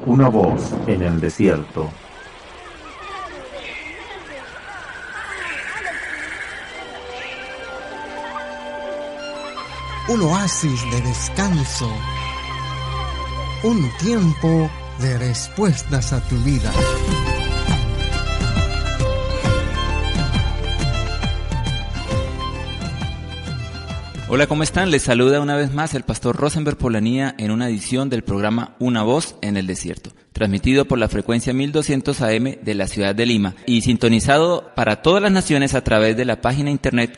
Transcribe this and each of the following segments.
Una voz en el desierto. Un oasis de descanso. Un tiempo de respuestas a tu vida. Hola, ¿cómo están? Les saluda una vez más el pastor Rosenberg Polanía en una edición del programa Una Voz en el Desierto, transmitido por la frecuencia 1200 AM de la ciudad de Lima y sintonizado para todas las naciones a través de la página internet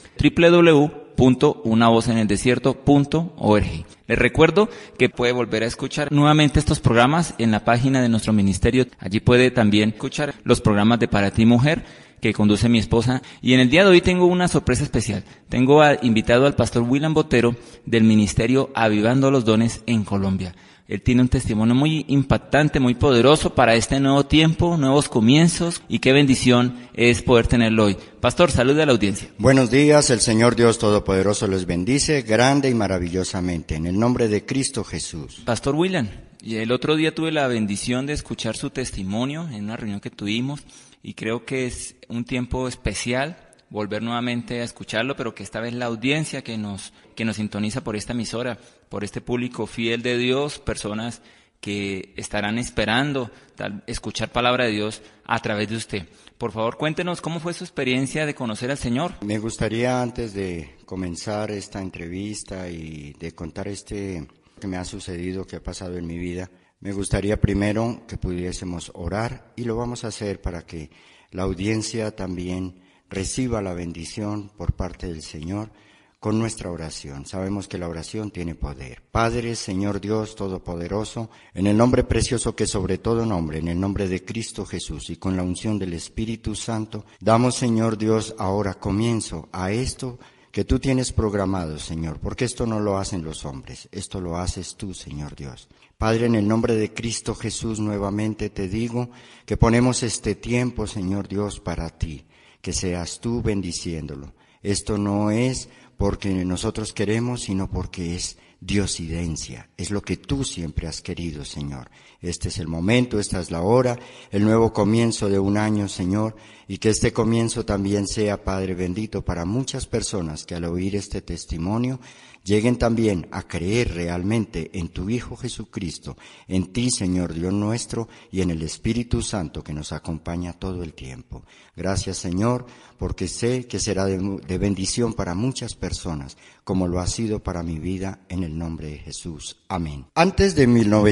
www.unavozeneldesierto.org. Les recuerdo que puede volver a escuchar nuevamente estos programas en la página de nuestro ministerio. Allí puede también escuchar los programas de Para Ti Mujer, que conduce mi esposa, y en el día de hoy tengo una sorpresa especial. Tengo invitado al pastor William Botero del ministerio Avivando los Dones en Colombia. Él tiene un testimonio muy impactante, muy poderoso para este nuevo tiempo, nuevos comienzos, y qué bendición es poder tenerlo hoy. Pastor, salude a la audiencia. Buenos días, el Señor Dios Todopoderoso les bendice grande y maravillosamente, en el nombre de Cristo Jesús. Pastor William, y el otro día tuve la bendición de escuchar su testimonio en una reunión que tuvimos, y creo que es un tiempo especial volver nuevamente a escucharlo, pero que esta vez la audiencia que nos sintoniza por esta emisora, por este público fiel de Dios, personas que estarán esperando escuchar palabra de Dios a través de usted. Por favor, cuéntenos cómo fue su experiencia de conocer al Señor. Me gustaría, antes de comenzar esta entrevista y de contar que me ha sucedido, que ha pasado en mi vida, me gustaría primero que pudiésemos orar, y lo vamos a hacer para que la audiencia también reciba la bendición por parte del Señor con nuestra oración. Sabemos que la oración tiene poder. Padre, Señor Dios Todopoderoso, en el nombre precioso que sobre todo nombre, en el nombre de Cristo Jesús y con la unción del Espíritu Santo, damos, Señor Dios, ahora comienzo a esto que tú tienes programado, Señor, porque esto no lo hacen los hombres, esto lo haces tú, Señor Dios. Padre, en el nombre de Cristo Jesús, nuevamente te digo que ponemos este tiempo, Señor Dios, para ti, que seas tú bendiciéndolo. Esto no es porque nosotros queremos, sino porque es diosidencia, es lo que tú siempre has querido, Señor. Este es el momento, esta es la hora, el nuevo comienzo de un año, Señor, y que este comienzo también sea, Padre bendito, para muchas personas que al oír este testimonio lleguen también a creer realmente en tu Hijo Jesucristo, en ti, Señor Dios nuestro, y en el Espíritu Santo que nos acompaña todo el tiempo. Gracias, Señor, porque sé que será de bendición para muchas personas, como lo ha sido para mi vida, en el nombre de Jesús. Amén. Antes de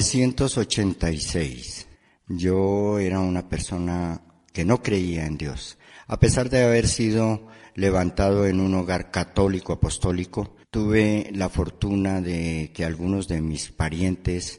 1986, yo era una persona que no creía en Dios. A pesar de haber sido levantado en un hogar católico apostólico, tuve la fortuna de que algunos de mis parientes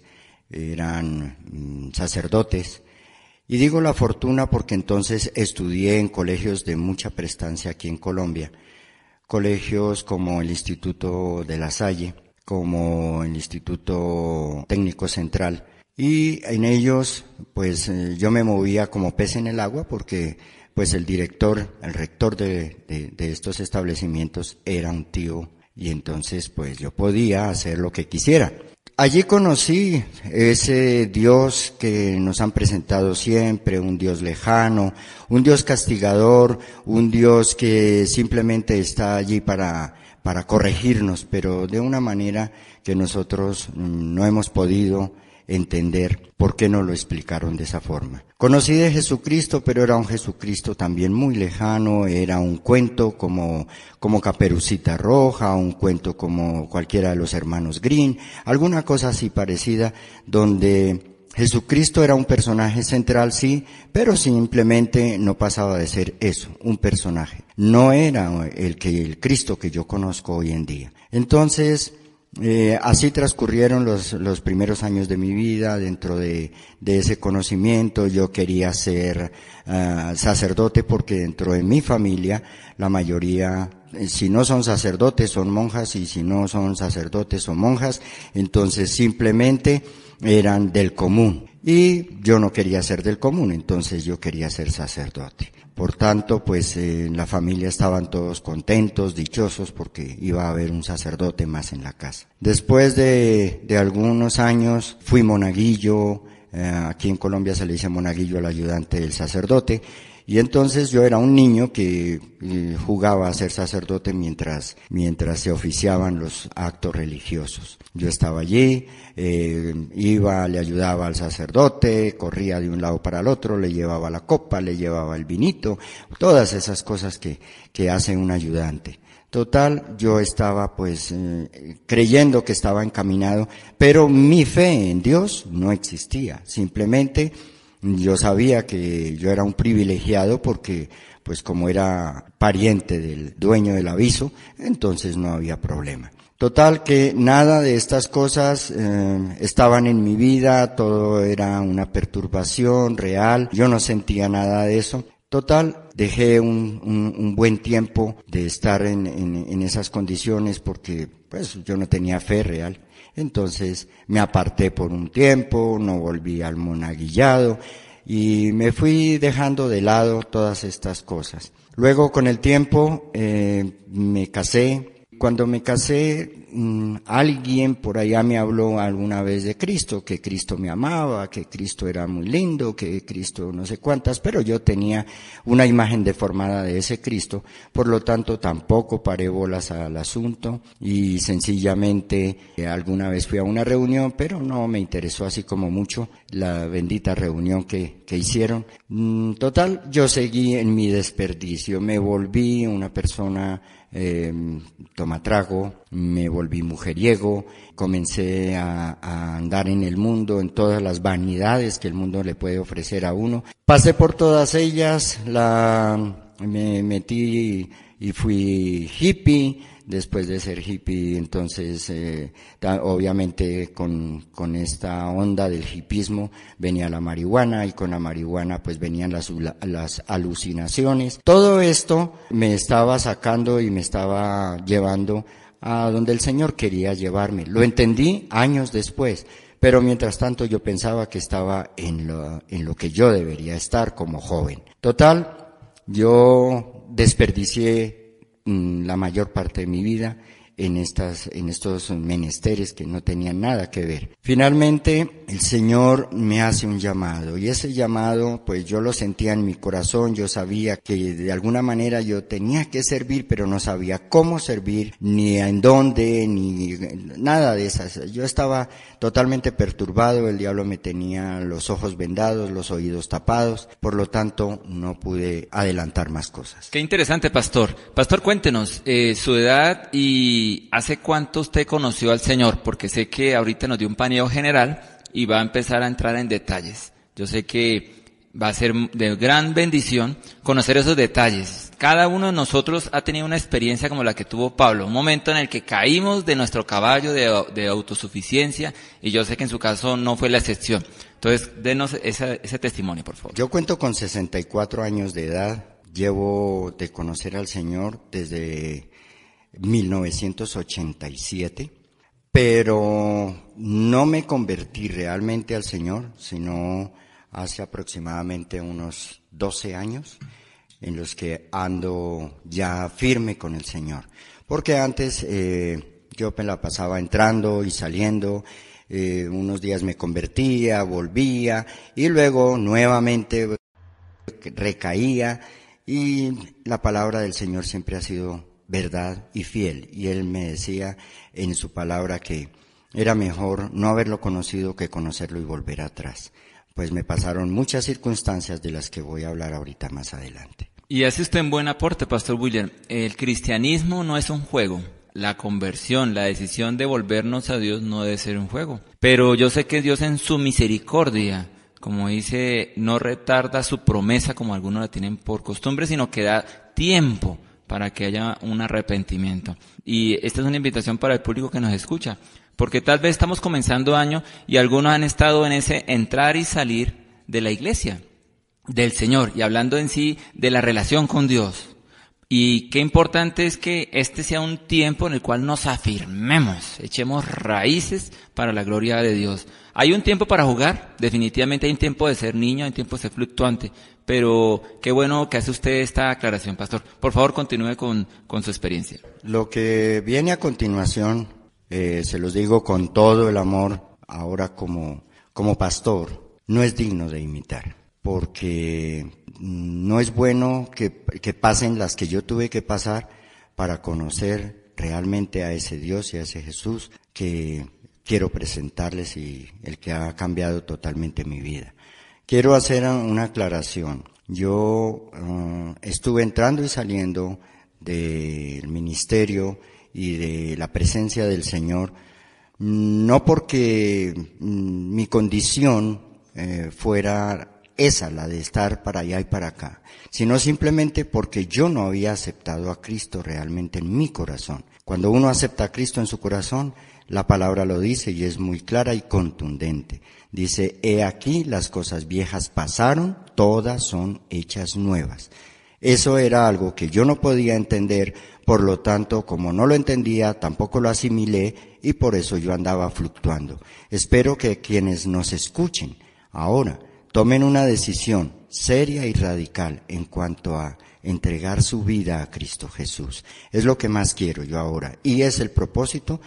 eran sacerdotes. Y digo la fortuna porque entonces estudié en colegios de mucha prestancia aquí en Colombia. Colegios como el Instituto de La Salle, como el Instituto Técnico Central. Y en ellos, pues yo me movía como pez en el agua porque pues el rector de estos establecimientos era un tío, y entonces pues yo podía hacer lo que quisiera. Allí conocí ese Dios que nos han presentado siempre, un Dios lejano, un Dios castigador, un Dios que simplemente está allí para corregirnos, pero de una manera que nosotros no hemos podido entender por qué no lo explicaron de esa forma. Conocí de Jesucristo, pero era un Jesucristo también muy lejano, era un cuento como Caperucita Roja, un cuento como cualquiera de los hermanos Grimm, alguna cosa así parecida, donde Jesucristo era un personaje central, sí, pero simplemente no pasaba de ser eso, un personaje. No era el Cristo que yo conozco hoy en día. Entonces, así transcurrieron los primeros años de mi vida. Dentro de ese conocimiento yo quería ser sacerdote, porque dentro de mi familia la mayoría, si no son sacerdotes, son monjas, y si no son sacerdotes son monjas, entonces simplemente eran del común. Y yo no quería ser del común, entonces yo quería ser sacerdote. Por tanto, pues en la familia estaban todos contentos, dichosos, porque iba a haber un sacerdote más en la casa. Después de algunos años fui monaguillo, aquí en Colombia se le dice monaguillo al ayudante del sacerdote, y entonces yo era un niño que jugaba a ser sacerdote mientras se oficiaban los actos religiosos. Yo estaba allí, iba, le ayudaba al sacerdote, corría de un lado para el otro, le llevaba la copa, le llevaba el vinito, todas esas cosas que hace un ayudante. Total, yo estaba pues creyendo que estaba encaminado, pero mi fe en Dios no existía. Simplemente yo sabía que yo era un privilegiado porque pues como era pariente del dueño del aviso, entonces no había problema. Total que nada de estas cosas estaban en mi vida, todo era una perturbación real, yo no sentía nada de eso. Total, dejé un buen tiempo de estar en esas condiciones porque pues yo no tenía fe real. Entonces me aparté por un tiempo, no volví al monaguillado y me fui dejando de lado todas estas cosas. Luego con el tiempo me casé. Cuando me casé, alguien por allá me habló alguna vez de Cristo, que Cristo me amaba, que Cristo era muy lindo, que Cristo no sé cuántas, pero yo tenía una imagen deformada de ese Cristo, por lo tanto tampoco paré bolas al asunto y sencillamente alguna vez fui a una reunión, pero no me interesó así como mucho la bendita reunión que hicieron. Total, yo seguí en mi desperdicio, me volví una persona tomatrago, me volví mujeriego, comencé a andar en el mundo, en todas las vanidades que el mundo le puede ofrecer a uno. Pasé por todas ellas, me metí y fui hippie. Después de ser hippie, entonces, obviamente con esta onda del hippismo venía la marihuana y con la marihuana pues venían las alucinaciones. Todo esto me estaba sacando y me estaba llevando a donde el Señor quería llevarme. Lo entendí años después, pero mientras tanto yo pensaba que estaba en lo que yo debería estar como joven. Total, yo desperdicié la mayor parte de mi vida en estos menesteres que no tenían nada que ver. Finalmente, el Señor me hace un llamado, y ese llamado, pues yo lo sentía en mi corazón, yo sabía que de alguna manera yo tenía que servir, pero no sabía cómo servir, ni en dónde, ni nada de esas. Yo estaba totalmente perturbado, el diablo me tenía los ojos vendados, los oídos tapados, por lo tanto no pude adelantar más cosas. Qué interesante, pastor. Pastor, cuéntenos su edad y hace cuánto usted conoció al Señor, porque sé que ahorita nos dio un paneo general y va a empezar a entrar en detalles. Yo sé que va a ser de gran bendición conocer esos detalles. Cada uno de nosotros ha tenido una experiencia como la que tuvo Pablo, un momento en el que caímos de nuestro caballo de autosuficiencia, y yo sé que en su caso no fue la excepción. Entonces, denos ese testimonio, por favor. Yo cuento con 64 años de edad, llevo de conocer al Señor desde 1987, pero no me convertí realmente al Señor, sino hace aproximadamente unos 12 años en los que ando ya firme con el Señor. Porque antes yo me la pasaba entrando y saliendo, unos días me convertía, volvía y luego nuevamente recaía, y la palabra del Señor siempre ha sido verdad y fiel, y Él me decía en su palabra que era mejor no haberlo conocido que conocerlo y volver atrás. Pues me pasaron muchas circunstancias de las que voy a hablar ahorita más adelante. Y hace usted un buen aporte, Pastor William. El cristianismo no es un juego. La conversión, la decisión de volvernos a Dios no debe ser un juego. Pero yo sé que Dios en su misericordia, como dice, no retarda su promesa como algunos la tienen por costumbre, sino que da tiempo para que haya un arrepentimiento. Y esta es una invitación para el público que nos escucha, porque tal vez estamos comenzando año y algunos han estado en ese entrar y salir de la iglesia, del Señor, y hablando en sí de la relación con Dios. Y qué importante es que este sea un tiempo en el cual nos afirmemos, echemos raíces para la gloria de Dios. Hay un tiempo para jugar, definitivamente hay un tiempo de ser niño, hay un tiempo de ser fluctuante, pero qué bueno que hace usted esta aclaración, pastor. Por favor, continúe con su experiencia. Lo que viene a continuación, se los digo con todo el amor, ahora como pastor, no es digno de imitar, porque no es bueno que pasen las que yo tuve que pasar para conocer realmente a ese Dios y a ese Jesús que quiero presentarles y el que ha cambiado totalmente mi vida. Quiero hacer una aclaración. Yo estuve entrando y saliendo del ministerio y de la presencia del Señor, no porque mi condición fuera esa, la de estar para allá y para acá, sino simplemente porque yo no había aceptado a Cristo realmente en mi corazón. Cuando uno acepta a Cristo en su corazón, la palabra lo dice y es muy clara y contundente. Dice, he aquí las cosas viejas pasaron, todas son hechas nuevas. Eso era algo que yo no podía entender, por lo tanto, como no lo entendía, tampoco lo asimilé y por eso yo andaba fluctuando. Espero que quienes nos escuchen ahora tomen una decisión seria y radical en cuanto a entregar su vida a Cristo Jesús. Es lo que más quiero yo ahora y es el propósito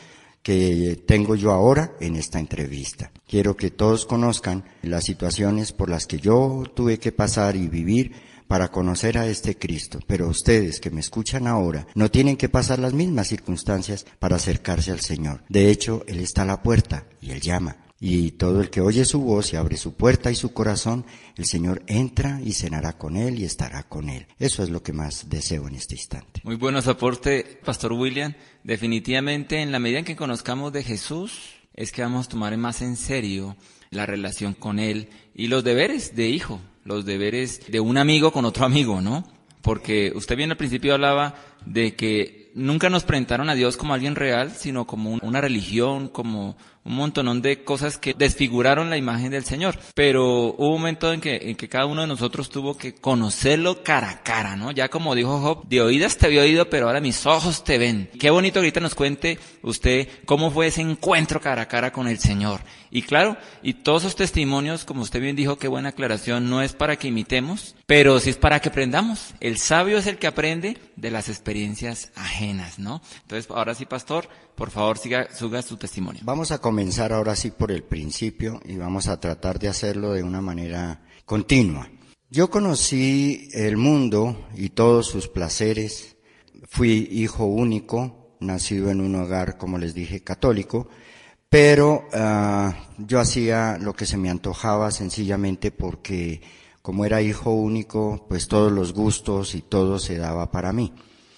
que tengo yo ahora en esta entrevista. Quiero que todos conozcan las situaciones por las que yo tuve que pasar y vivir para conocer a este Cristo, pero ustedes que me escuchan ahora no tienen que pasar las mismas circunstancias para acercarse al Señor. De hecho, Él está a la puerta y Él llama. Y todo el que oye su voz y abre su puerta y su corazón, el Señor entra y cenará con Él y estará con Él. Eso es lo que más deseo en este instante. Muy bueno su aporte, Pastor William. Definitivamente, en la medida en que conozcamos de Jesús, es que vamos a tomar más en serio la relación con Él y los deberes de hijo, los deberes de un amigo con otro amigo, ¿no? Porque usted bien al principio hablaba de que nunca nos presentaron a Dios como alguien real, sino como una religión, como un montonón de cosas que desfiguraron la imagen del Señor. Pero hubo un momento en que cada uno de nosotros tuvo que conocerlo cara a cara, ¿no? Ya como dijo Job, de oídas te había oído, pero ahora mis ojos te ven. Qué bonito que ahorita nos cuente usted cómo fue ese encuentro cara a cara con el Señor. Y claro, y todos esos testimonios, como usted bien dijo, qué buena aclaración, no es para que imitemos, pero sí es para que aprendamos. El sabio es el que aprende de las experiencias ajenas, ¿no? Entonces, ahora sí, pastor, por favor, siga su testimonio. Vamos a comenzar ahora sí por el principio y vamos a tratar de hacerlo de una manera continua. Yo conocí el mundo y todos sus placeres. Fui hijo único, nacido en un hogar, como les dije, católico, pero yo hacía lo que se me antojaba sencillamente porque como era hijo único, pues todos los gustos y todo se daba para mí.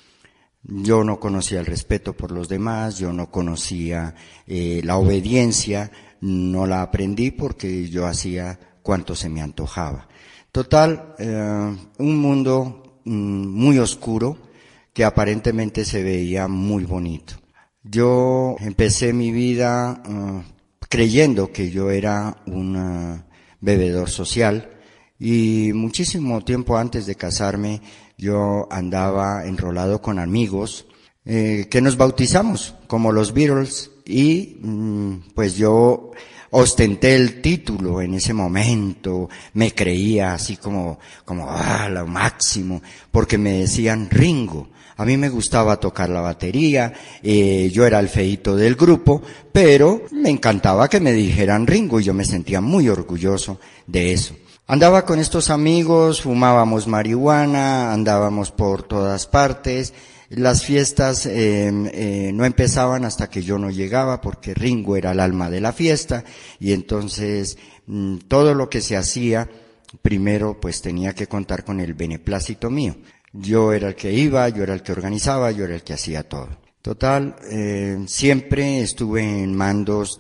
Yo no conocía el respeto por los demás, yo no conocía la obediencia, no la aprendí porque yo hacía cuanto se me antojaba. Total, un mundo muy oscuro que aparentemente se veía muy bonito. Yo empecé mi vida creyendo que yo era un bebedor social y muchísimo tiempo antes de casarme yo andaba enrolado con amigos que nos bautizamos como los Beatles y pues yo ostenté el título en ese momento, me creía así como lo máximo, porque me decían Ringo. A mí me gustaba tocar la batería, yo era el feíto del grupo, pero me encantaba que me dijeran Ringo y yo me sentía muy orgulloso de eso. Andaba con estos amigos, fumábamos marihuana, andábamos por todas partes. Las fiestas no empezaban hasta que yo no llegaba porque Ringo era el alma de la fiesta y entonces todo lo que se hacía primero pues tenía que contar con el beneplácito mío. Yo era el que iba, yo era el que organizaba, yo era el que hacía todo. Total, siempre estuve en mandos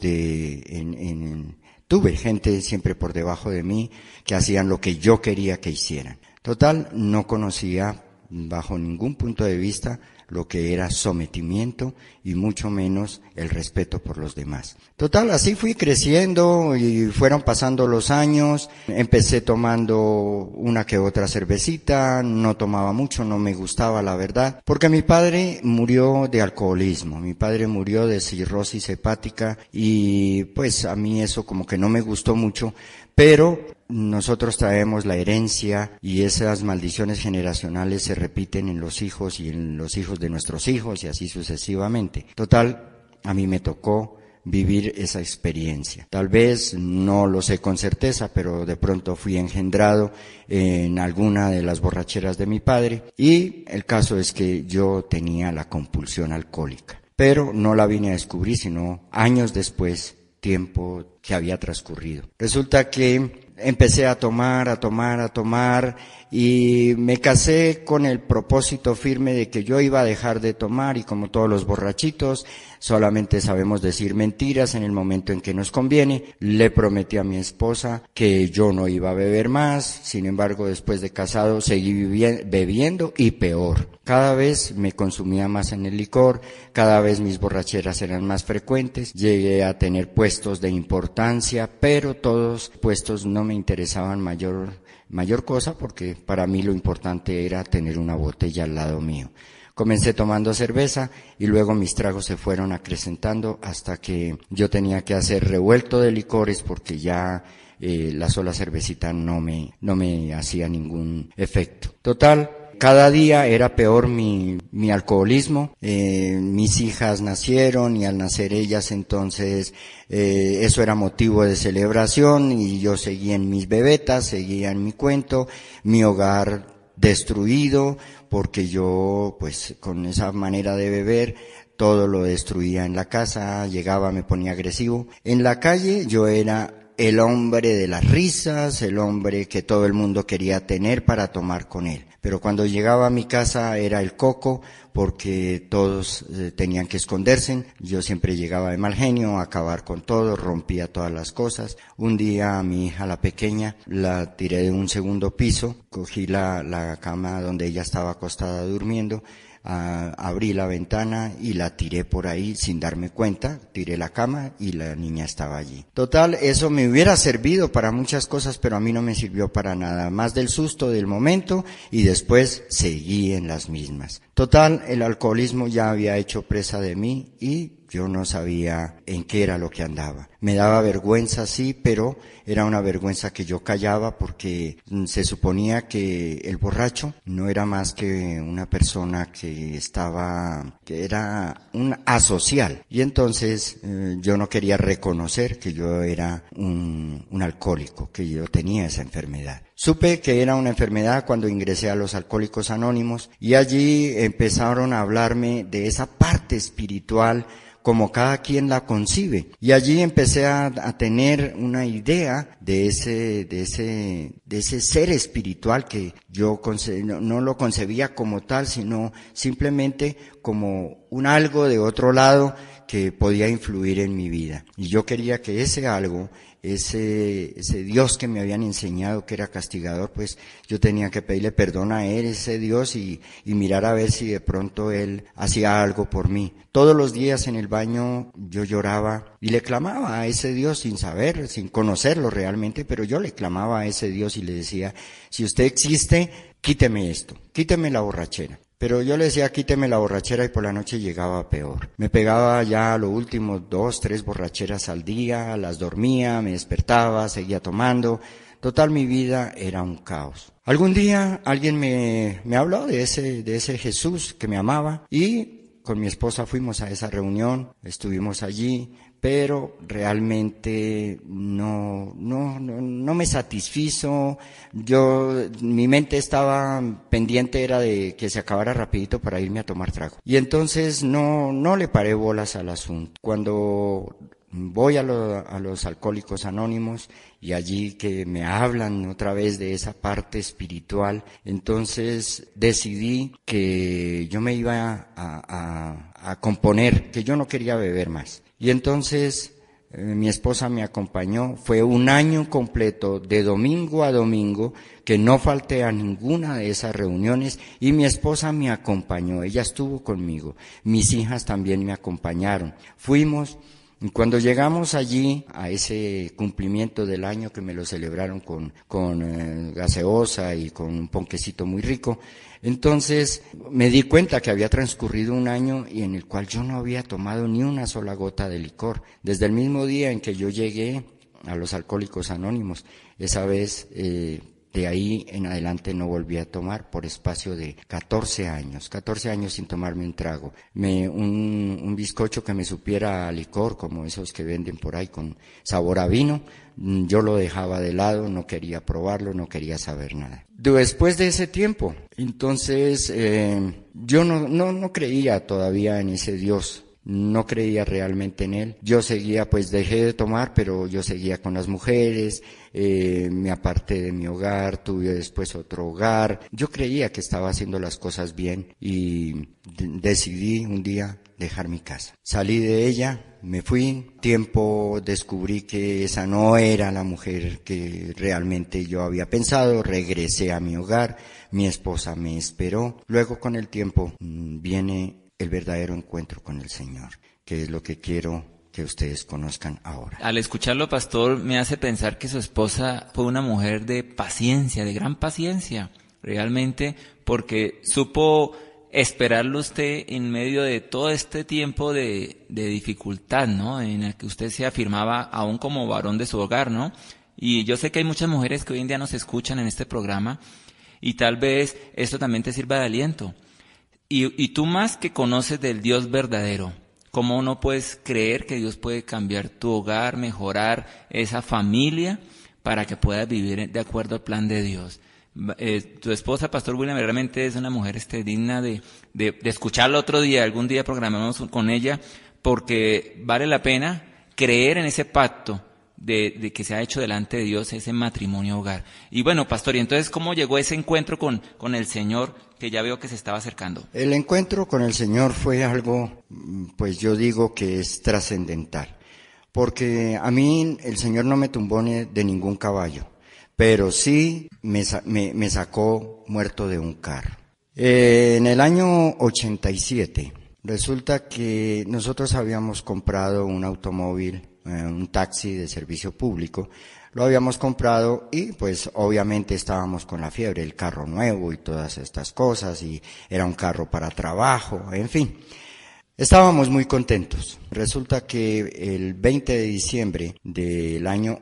tuve gente siempre por debajo de mí que hacían lo que yo quería que hicieran. Total, no conocía bajo ningún punto de vista lo que era sometimiento y mucho menos el respeto por los demás. Total, así fui creciendo y fueron pasando los años. Empecé tomando una que otra cervecita, no tomaba mucho, no me gustaba la verdad, porque mi padre murió de alcoholismo, mi padre murió de cirrosis hepática y pues a mí eso como que no me gustó mucho, pero nosotros traemos la herencia y esas maldiciones generacionales se repiten en los hijos y en los hijos de nuestros hijos y así sucesivamente. Total, a mí me tocó vivir esa experiencia. Tal vez no lo sé con certeza, pero de pronto fui engendrado en alguna de las borracheras de mi padre, y el caso es que yo tenía la compulsión alcohólica, pero no la vine a descubrir sino años después, tiempo que había transcurrido. Resulta que empecé a tomar y me casé con el propósito firme de que yo iba a dejar de tomar, y como todos los borrachitos, solamente sabemos decir mentiras en el momento en que nos conviene. Le prometí a mi esposa que yo no iba a beber más, sin embargo, después de casado seguí bebiendo, y peor. Cada vez me consumía más en el licor, cada vez mis borracheras eran más frecuentes, llegué a tener puestos de importancia, pero todos puestos no me interesaban mayor cosa, porque para mí lo importante era tener una botella al lado mío. Comencé tomando cerveza y luego mis tragos se fueron acrecentando hasta que yo tenía que hacer revuelto de licores porque ya la sola cervecita no me hacía ningún efecto. Total, cada día era peor mi alcoholismo. Mis hijas nacieron y al nacer ellas, entonces eso era motivo de celebración y yo seguía en mis bebetas, seguía en mi cuento, mi hogar destruido, porque yo pues con esa manera de beber todo lo destruía en la casa, llegaba, me ponía agresivo. En la calle yo era el hombre de las risas, el hombre que todo el mundo quería tener para tomar con él. Pero cuando llegaba a mi casa era el coco, porque todos tenían que esconderse. Yo siempre llegaba de mal genio, a acabar con todo, rompía todas las cosas. Un día a mi hija, la pequeña, la tiré de un segundo piso, cogí la cama donde ella estaba acostada durmiendo, abrí la ventana y la tiré por ahí sin darme cuenta, tiré la cama y la niña estaba allí. Total, eso me hubiera servido para muchas cosas, pero a mí no me sirvió para nada, más del susto del momento, y después seguí en las mismas. Total, el alcoholismo ya había hecho presa de mí y yo no sabía en qué era lo que andaba. Me daba vergüenza, sí, pero era una vergüenza que yo callaba, porque se suponía que el borracho no era más que una persona que era un asocial. Y entonces yo no quería reconocer que yo era un alcohólico, que yo tenía esa enfermedad. Supe que era una enfermedad cuando ingresé a los Alcohólicos Anónimos, y allí empezaron a hablarme de esa parte espiritual como cada quien la concibe. Y allí empecé a tener una idea de ese ser espiritual que yo no lo concebía como tal, sino simplemente como un algo de otro lado que podía influir en mi vida. Y yo quería que ese algo, ese Dios que me habían enseñado que era castigador, pues yo tenía que pedirle perdón a él, ese Dios, y mirar a ver si de pronto él hacía algo por mí. Todos los días en el baño yo lloraba y le clamaba a ese Dios sin saber, sin conocerlo realmente, pero yo le clamaba a ese Dios y le decía: si usted existe, quíteme esto, quíteme la borrachera. Pero yo le decía: quíteme la borrachera, y por la noche llegaba peor. Me pegaba ya a lo último 2, 3 borracheras al día, las dormía, me despertaba, seguía tomando. Total, mi vida era un caos. Algún día alguien me habló de ese Jesús que me amaba, y con mi esposa fuimos a esa reunión, estuvimos allí, pero realmente no me satisfizo. Mi mente estaba pendiente, era de que se acabara rapidito para irme a tomar trago. Y entonces no le paré bolas al asunto. Cuando voy a los Alcohólicos Anónimos, y allí que me hablan otra vez de esa parte espiritual, entonces decidí que yo me iba a componer, que yo no quería beber más. Y entonces mi esposa me acompañó. Fue un año completo, de domingo a domingo, que no falté a ninguna de esas reuniones, y mi esposa me acompañó, ella estuvo conmigo. Mis hijas también me acompañaron. Fuimos. Cuando llegamos allí a ese cumplimiento del año, que me lo celebraron con gaseosa y con un ponquecito muy rico, entonces me di cuenta que había transcurrido un año y en el cual yo no había tomado ni una sola gota de licor. Desde el mismo día en que yo llegué a los Alcohólicos Anónimos, esa vez De ahí en adelante no volví a tomar por espacio de 14 años sin tomarme un trago. Un bizcocho que me supiera a licor, como esos que venden por ahí con sabor a vino, yo lo dejaba de lado, no quería probarlo, no quería saber nada. Después de ese tiempo, entonces yo no creía todavía en ese Dios. No creía realmente en él. Yo seguía, pues dejé de tomar, pero yo seguía con las mujeres, me aparté de mi hogar, tuve después otro hogar. Yo creía que estaba haciendo las cosas bien y decidí un día dejar mi casa. Salí de ella, me fui, tiempo descubrí que esa no era la mujer que realmente yo había pensado, regresé a mi hogar, mi esposa me esperó. Luego con el tiempo viene el verdadero encuentro con el Señor, que es lo que quiero que ustedes conozcan ahora. Al escucharlo, pastor, me hace pensar que su esposa fue una mujer de paciencia, de gran paciencia, realmente, porque supo esperarlo usted en medio de todo este tiempo de dificultad, ¿no? En el que usted se afirmaba aún como varón de su hogar, ¿no? Y yo sé que hay muchas mujeres que hoy en día nos escuchan en este programa y tal vez esto también te sirva de aliento. Y tú más que conoces del Dios verdadero, ¿cómo no puedes creer que Dios puede cambiar tu hogar, mejorar esa familia para que puedas vivir de acuerdo al plan de Dios? Tu esposa, Pastor William, realmente es una mujer digna de escucharla otro día, algún día programamos con ella, porque vale la pena creer en ese pacto de que se ha hecho delante de Dios, ese matrimonio hogar. Y bueno, pastor, ¿y entonces cómo llegó ese encuentro con el Señor, que ya veo que se estaba acercando? El encuentro con el Señor fue algo, pues yo digo que es trascendental, porque a mí el Señor no me tumbó de ningún caballo, pero sí me sacó muerto de un carro. En el año 87, resulta que nosotros habíamos comprado un automóvil, un taxi de servicio público, lo habíamos comprado y pues obviamente estábamos con la fiebre, el carro nuevo y todas estas cosas, y era un carro para trabajo, en fin. Estábamos muy contentos. Resulta que el 20 de diciembre del año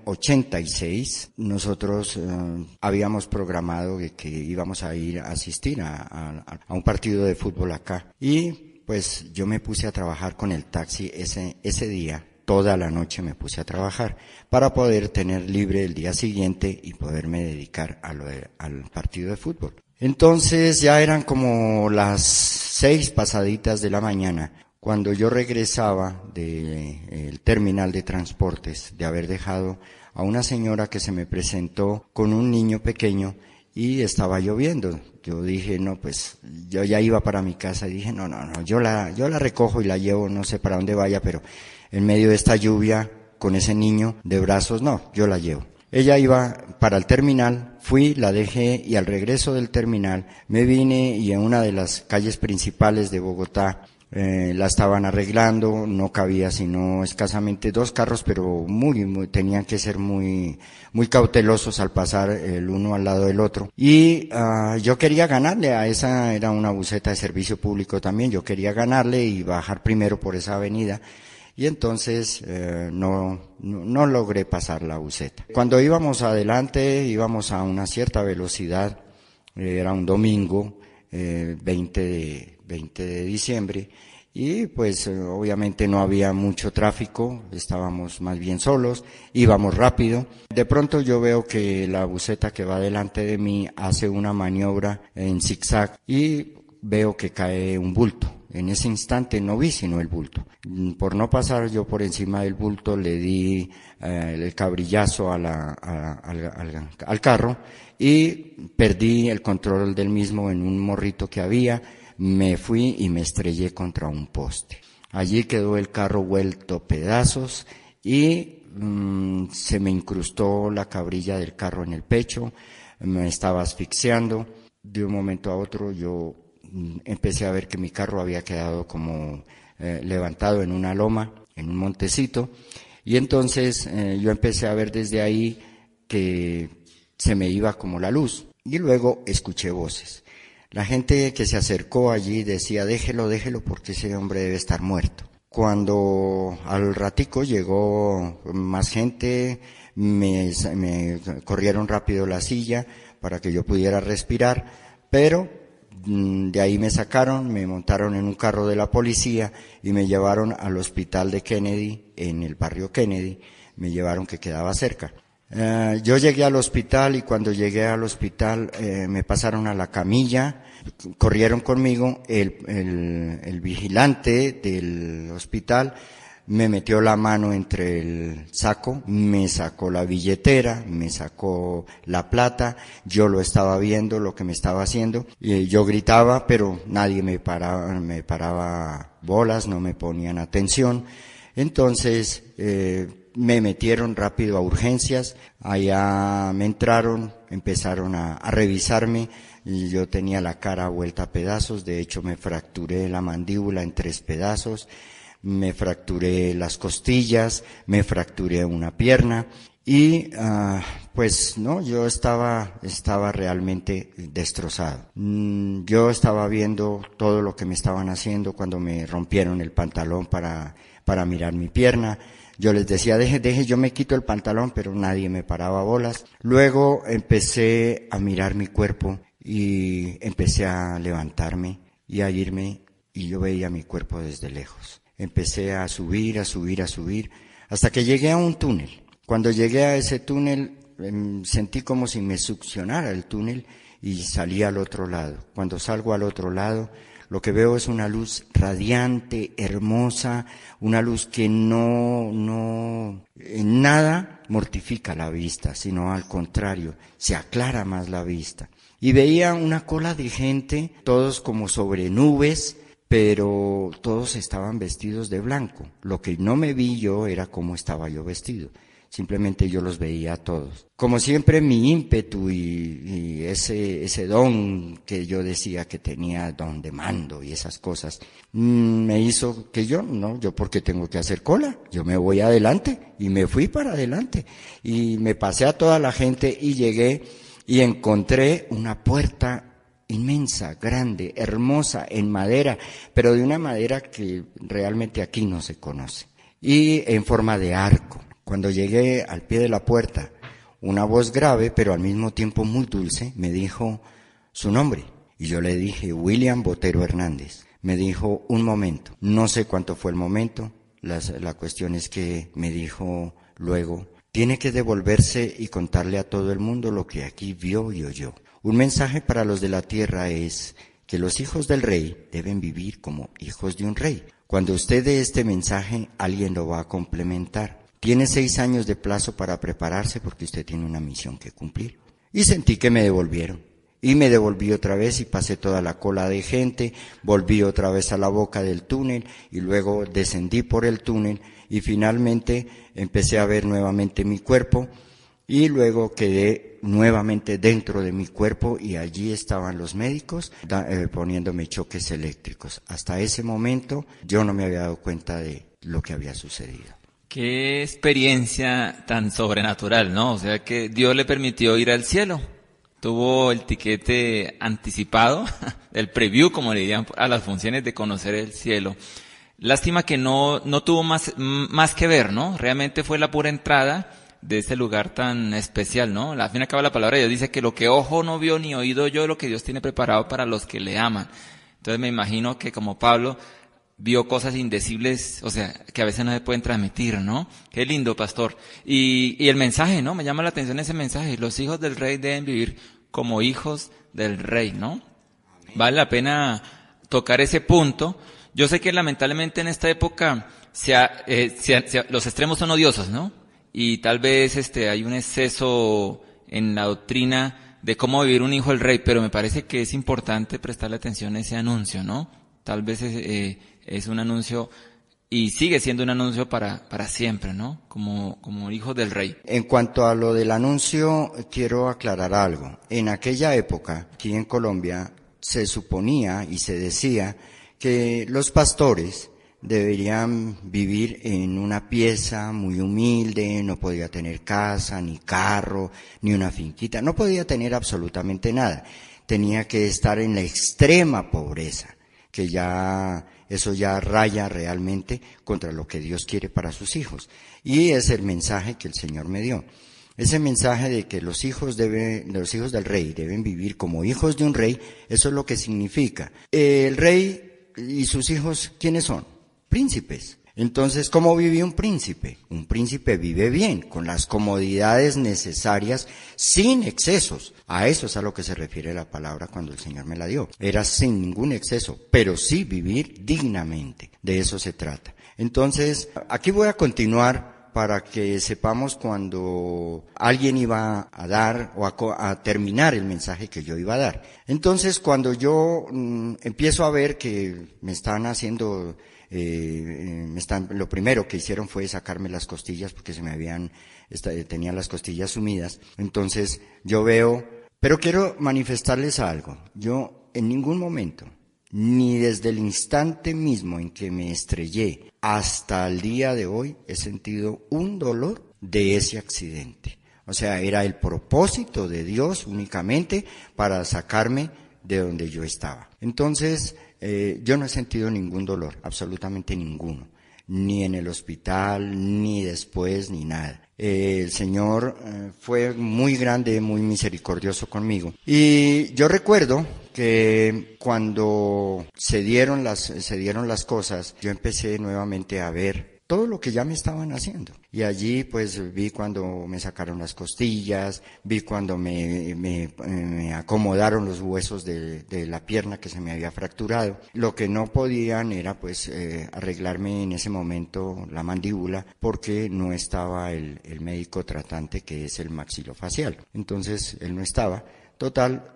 86, nosotros habíamos programado que íbamos a ir a asistir a un partido de fútbol acá. Y pues yo me puse a trabajar con el taxi ese día. Toda la noche me puse a trabajar para poder tener libre el día siguiente y poderme dedicar al partido de fútbol. Entonces ya eran como las 6 pasaditas de la mañana cuando yo regresaba del terminal de transportes, de haber dejado a una señora que se me presentó con un niño pequeño y estaba lloviendo. Yo dije, no, pues yo ya iba para mi casa y dije, no, yo la recojo y la llevo, no sé para dónde vaya, pero en medio de esta lluvia, con ese niño de brazos, no, yo la llevo. Ella iba para el terminal, fui, la dejé y al regreso del terminal me vine y en una de las calles principales de Bogotá la estaban arreglando, no cabía sino escasamente 2 carros, pero tenían que ser muy cautelosos al pasar el uno al lado del otro. Y yo quería ganarle a esa, era una buseta de servicio público también, yo quería ganarle y bajar primero por esa avenida. Y entonces no logré pasar la buseta. Cuando íbamos adelante, íbamos a una cierta velocidad, era un domingo, 20 de diciembre, y pues obviamente no había mucho tráfico, estábamos más bien solos, íbamos rápido. De pronto yo veo que la buseta que va delante de mí hace una maniobra en zigzag y veo que cae un bulto. En ese instante no vi sino el bulto. Por no pasar yo por encima del bulto, le di el cabrillazo al carro y perdí el control del mismo en un morrito que había. Me fui y me estrellé contra un poste. Allí quedó el carro vuelto pedazos y se me incrustó la cabrilla del carro en el pecho, me estaba asfixiando. De un momento a otro yo empecé a ver que mi carro había quedado como levantado en una loma, en un montecito, y entonces yo empecé a ver desde ahí que se me iba como la luz, y luego escuché voces. La gente que se acercó allí decía, déjelo porque ese hombre debe estar muerto. Cuando al ratico llegó más gente, me corrieron rápido la silla para que yo pudiera respirar, pero de ahí me sacaron, me montaron en un carro de la policía y me llevaron al hospital de Kennedy, en el barrio Kennedy, me llevaron, que quedaba cerca. Yo llegué al hospital y cuando llegué al hospital me pasaron a la camilla, corrieron conmigo, el vigilante del hospital me metió la mano entre el saco, me sacó la billetera, me sacó la plata, yo lo estaba viendo, lo que me estaba haciendo, y yo gritaba, pero nadie me paraba bolas, no me ponían atención. Entonces, me metieron rápido a urgencias, allá me entraron, empezaron a revisarme, y yo tenía la cara vuelta a pedazos, de hecho me fracturé la mandíbula en 3 pedazos, me fracturé las costillas, me fracturé una pierna y pues no, yo estaba realmente destrozado. Yo estaba viendo todo lo que me estaban haciendo cuando me rompieron el pantalón para mirar mi pierna. Yo les decía, deje, yo me quito el pantalón, pero nadie me paraba bolas. Luego empecé a mirar mi cuerpo y empecé a levantarme y a irme y yo veía mi cuerpo desde lejos. Empecé a subir, hasta que llegué a un túnel. Cuando llegué a ese túnel, sentí como si me succionara el túnel y salí al otro lado. Cuando salgo al otro lado, lo que veo es una luz radiante, hermosa, una luz que no en nada mortifica la vista, sino al contrario, se aclara más la vista. Y veía una cola de gente, todos como sobre nubes, pero todos estaban vestidos de blanco. Lo que no me vi yo era cómo estaba yo vestido. Simplemente yo los veía a todos. Como siempre, mi ímpetu y ese don que yo decía que tenía, don de mando y esas cosas, me hizo que yo porque tengo que hacer cola, yo me voy adelante, y me fui para adelante. Y me pasé a toda la gente y llegué y encontré una puerta inmensa, grande, hermosa, en madera, pero de una madera que realmente aquí no se conoce, y en forma de arco. Cuando llegué al pie de la puerta, una voz grave, pero al mismo tiempo muy dulce, me dijo su nombre, y yo le dije, William Botero Hernández. Me dijo, un momento, no sé cuánto fue el momento, la cuestión es que me dijo luego, tiene que devolverse y contarle a todo el mundo lo que aquí vio y oyó. Un mensaje para los de la tierra es que los hijos del rey deben vivir como hijos de un rey. Cuando usted dé este mensaje, alguien lo va a complementar. Tiene 6 años de plazo para prepararse porque usted tiene una misión que cumplir. Y sentí que me devolvieron. Y me devolví otra vez y pasé toda la cola de gente, volví otra vez a la boca del túnel y luego descendí por el túnel y finalmente empecé a ver nuevamente mi cuerpo. Y luego quedé nuevamente dentro de mi cuerpo y allí estaban los médicos poniéndome choques eléctricos. Hasta ese momento yo no me había dado cuenta de lo que había sucedido. Qué experiencia tan sobrenatural, ¿no? O sea que Dios le permitió ir al cielo. Tuvo el tiquete anticipado, el preview, como le dirían, a las funciones de conocer el cielo. Lástima que no tuvo más que ver, ¿no? Realmente fue la pura entrada de ese lugar tan especial, ¿no? Al fin y al cabo la palabra de Dios dice que lo que ojo no vio ni oído yo, lo que Dios tiene preparado para los que le aman. Entonces me imagino que como Pablo vio cosas indecibles, o sea, que a veces no se pueden transmitir, ¿no? Qué lindo, pastor. Y el mensaje, ¿no? Me llama la atención ese mensaje. Los hijos del rey deben vivir como hijos del rey, ¿no? Vale la pena tocar ese punto. Yo sé que lamentablemente en esta época los extremos son odiosos, ¿no? Y tal vez hay un exceso en la doctrina de cómo vivir un hijo del rey, pero me parece que es importante prestarle atención a ese anuncio, ¿no? Tal vez es un anuncio y sigue siendo un anuncio para siempre, ¿no? Como hijos del rey. En cuanto a lo del anuncio, quiero aclarar algo. En aquella época, aquí en Colombia, se suponía y se decía que los pastores deberían vivir en una pieza muy humilde, no podía tener casa, ni carro, ni una finquita, no podía tener absolutamente nada. Tenía que estar en la extrema pobreza, que eso ya raya realmente contra lo que Dios quiere para sus hijos. Y es el mensaje que el Señor me dio. Ese mensaje de que los hijos del rey deben vivir como hijos de un rey, eso es lo que significa. El rey y sus hijos, ¿quiénes son? Príncipes. Entonces, ¿cómo vive un príncipe? Un príncipe vive bien, con las comodidades necesarias, sin excesos. A eso es a lo que se refiere la palabra cuando el Señor me la dio. Era sin ningún exceso, pero sí vivir dignamente. De eso se trata. Entonces, aquí voy a continuar para que sepamos cuando alguien iba a dar o a terminar el mensaje que yo iba a dar. Entonces, cuando yo empiezo a ver que me están haciendo... lo primero que hicieron fue sacarme las costillas porque tenía las costillas sumidas. Entonces yo veo, pero quiero manifestarles algo. Yo en ningún momento, ni desde el instante mismo en que me estrellé hasta el día de hoy, he sentido un dolor de ese accidente. O sea, era el propósito de Dios únicamente para sacarme de donde yo estaba. Entonces, yo no he sentido ningún dolor, absolutamente ninguno, ni en el hospital, ni después, ni nada. El Señor fue muy grande, muy misericordioso conmigo. Y yo recuerdo que cuando se dieron las cosas, yo empecé nuevamente a ver todo lo que ya me estaban haciendo. Y allí pues vi cuando me sacaron las costillas, vi cuando me acomodaron los huesos de la pierna que se me había fracturado. Lo que no podían era pues arreglarme en ese momento la mandíbula porque no estaba el médico tratante que es el maxilofacial. Entonces él no estaba. Total,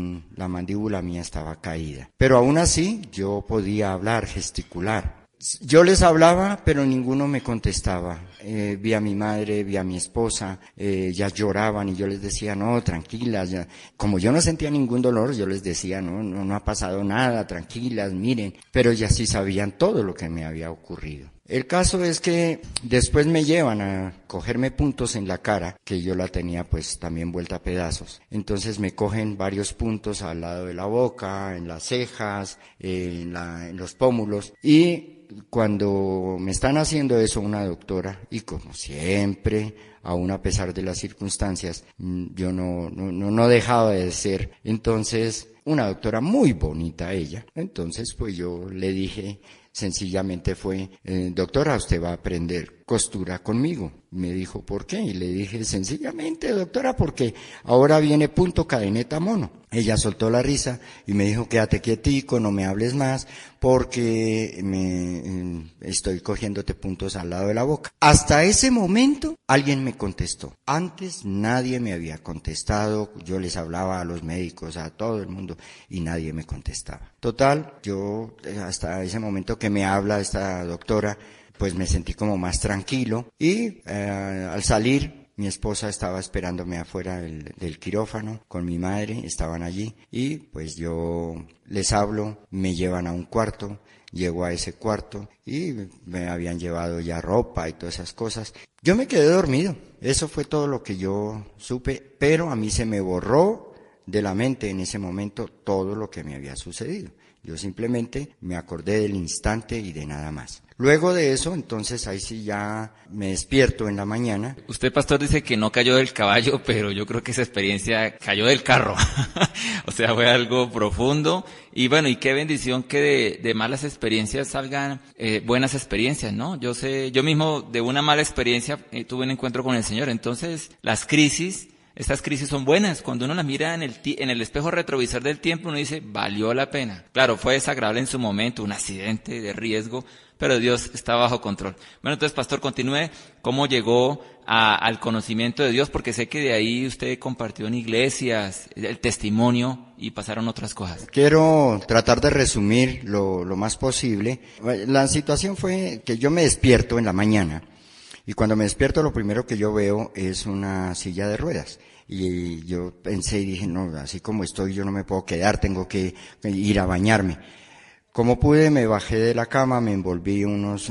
la mandíbula mía estaba caída. Pero aún así yo podía hablar, gesticular. Yo les hablaba, pero ninguno me contestaba. Vi a mi madre, vi a mi esposa, ya lloraban y yo les decía, no, tranquilas. Ya. Como yo no sentía ningún dolor, yo les decía, no ha pasado nada, tranquilas, miren. Pero ya sí sabían todo lo que me había ocurrido. El caso es que después me llevan a cogerme puntos en la cara, que yo la tenía pues también vuelta a pedazos. Entonces me cogen varios puntos al lado de la boca, en las cejas, en los pómulos. Y cuando me están haciendo eso una doctora, y como siempre, aún a pesar de las circunstancias, yo no dejaba de ser. Entonces, una doctora muy bonita ella. Entonces, pues yo le dije... Sencillamente fue, doctora, usted va a aprender costura conmigo. Me dijo, ¿por qué? Y le dije, sencillamente, doctora, porque ahora viene punto, cadeneta, mono. Ella soltó la risa y me dijo, quédate quietico, no me hables más, porque estoy cogiéndote puntos al lado de la boca. Hasta ese momento, alguien me contestó. Antes nadie me había contestado, yo les hablaba a los médicos, a todo el mundo, y nadie me contestaba. Total, yo hasta ese momento que me habla esta doctora, pues me sentí como más tranquilo y al salir mi esposa estaba esperándome afuera del quirófano con mi madre, estaban allí y pues yo les hablo, me llevan a un cuarto, llego a ese cuarto y me habían llevado ya ropa y todas esas cosas. Yo me quedé dormido, eso fue todo lo que yo supe, pero a mí se me borró de la mente en ese momento todo lo que me había sucedido. Yo simplemente me acordé del instante y de nada más. Luego de eso, entonces ahí sí ya me despierto en la mañana. Usted, pastor, dice que no cayó del caballo, pero yo creo que esa experiencia cayó del carro. O sea, fue algo profundo. Y bueno, y qué bendición que de malas experiencias salgan buenas experiencias, ¿no? Yo mismo de una mala experiencia tuve un encuentro con el Señor. Entonces, estas crisis son buenas. Cuando uno las mira en el espejo retrovisor del tiempo, uno dice, valió la pena. Claro, fue desagradable en su momento, un accidente de riesgo, pero Dios está bajo control. Bueno, entonces, pastor, continúe cómo llegó al conocimiento de Dios, porque sé que de ahí usted compartió en iglesias el testimonio y pasaron otras cosas. Quiero tratar de resumir lo más posible. La situación fue que yo me despierto en la mañana. Y cuando me despierto, lo primero que yo veo es una silla de ruedas. Y yo pensé y dije, no, así como estoy yo no me puedo quedar, tengo que ir a bañarme. Como pude, me bajé de la cama, me envolví unos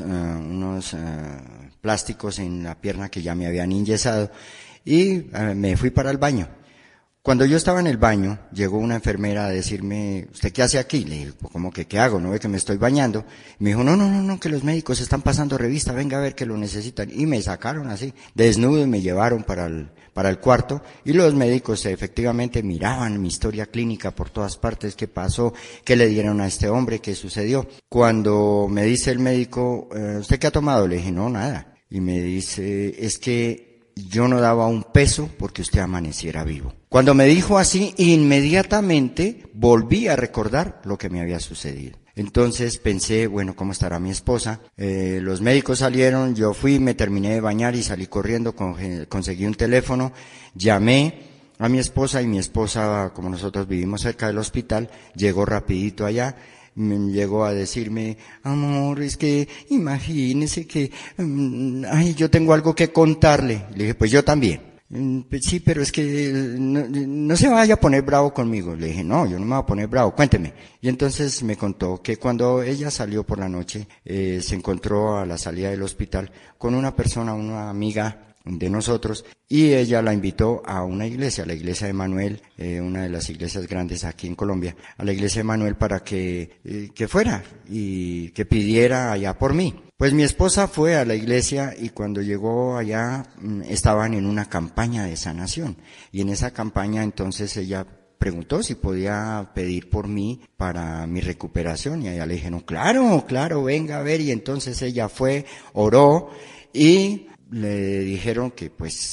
plásticos en la pierna que ya me habían inyesado y me fui para el baño. Cuando yo estaba en el baño, llegó una enfermera a decirme, ¿usted qué hace aquí? Le dije, pues, ¿cómo que qué hago? ¿No ve que me estoy bañando? Y me dijo, no, que los médicos están pasando revista, venga a ver que lo necesitan. Y me sacaron así, desnudo, y me llevaron para el cuarto, y los médicos efectivamente miraban mi historia clínica por todas partes, qué pasó, qué le dieron a este hombre, qué sucedió. Cuando me dice el médico, ¿usted qué ha tomado? Le dije, no, nada. Y me dice, es que yo no daba un peso porque usted amaneciera vivo. Cuando me dijo así, inmediatamente volví a recordar lo que me había sucedido. Entonces pensé, bueno, ¿cómo estará mi esposa? Los médicos salieron, yo fui, me terminé de bañar y salí corriendo, conseguí un teléfono, llamé a mi esposa, y mi esposa, como nosotros vivimos cerca del hospital, llegó rapidito allá. Me llegó a decirme, amor, es que imagínese que, yo tengo algo que contarle. Le dije, pues yo también. Pues sí, pero es que no se vaya a poner bravo conmigo. Le dije, no, yo no me voy a poner bravo, cuénteme. Y entonces me contó que cuando ella salió por la noche, se encontró a la salida del hospital con una persona, una amiga de nosotros, y ella la invitó a una iglesia, a la iglesia de Manuel, una de las iglesias grandes aquí en Colombia, a la iglesia de Manuel, para que fuera y que pidiera allá por mí. Pues mi esposa fue a la iglesia, y cuando llegó allá estaban en una campaña de sanación, y en esa campaña entonces ella preguntó si podía pedir por mí para mi recuperación, y allá le dijeron, claro, venga a ver. Y entonces ella fue, oró, y le dijeron que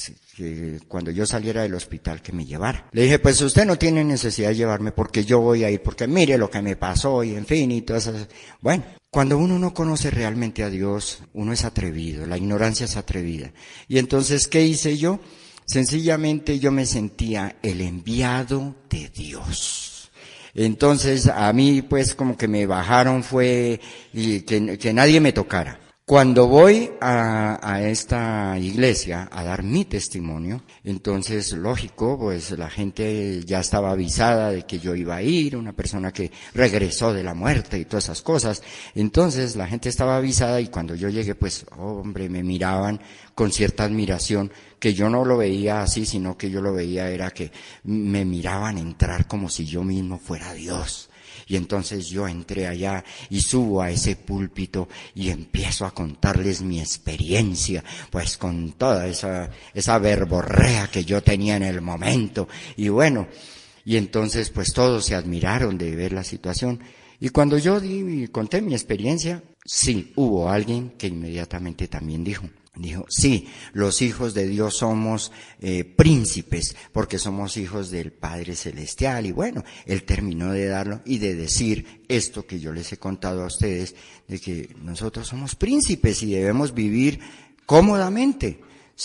cuando yo saliera del hospital que me llevara. Le dije, pues usted no tiene necesidad de llevarme porque yo voy a ir, porque mire lo que me pasó y en fin y todas esas. Bueno, cuando uno no conoce realmente a Dios, uno es atrevido, la ignorancia es atrevida. Y entonces, ¿qué hice yo? Sencillamente yo me sentía el enviado de Dios. Entonces a mí pues como que me bajaron fue que nadie me tocara. Cuando voy a esta iglesia a dar mi testimonio, entonces, lógico, pues la gente ya estaba avisada de que yo iba a ir, una persona que regresó de la muerte y todas esas cosas. Entonces, la gente estaba avisada, y cuando yo llegué, pues, hombre, me miraban con cierta admiración, que yo no lo veía así, sino que yo lo veía era que me miraban entrar como si yo mismo fuera Dios. Y entonces yo entré allá y subo a ese púlpito y empiezo a contarles mi experiencia, pues con toda esa verborrea que yo tenía en el momento. Y bueno, y entonces pues todos se admiraron de ver la situación. Y cuando yo conté mi experiencia, sí, hubo alguien que inmediatamente también dijo, sí, los hijos de Dios somos príncipes, porque somos hijos del Padre Celestial. Y bueno, él terminó de darlo y de decir esto que yo les he contado a ustedes, de que nosotros somos príncipes y debemos vivir cómodamente,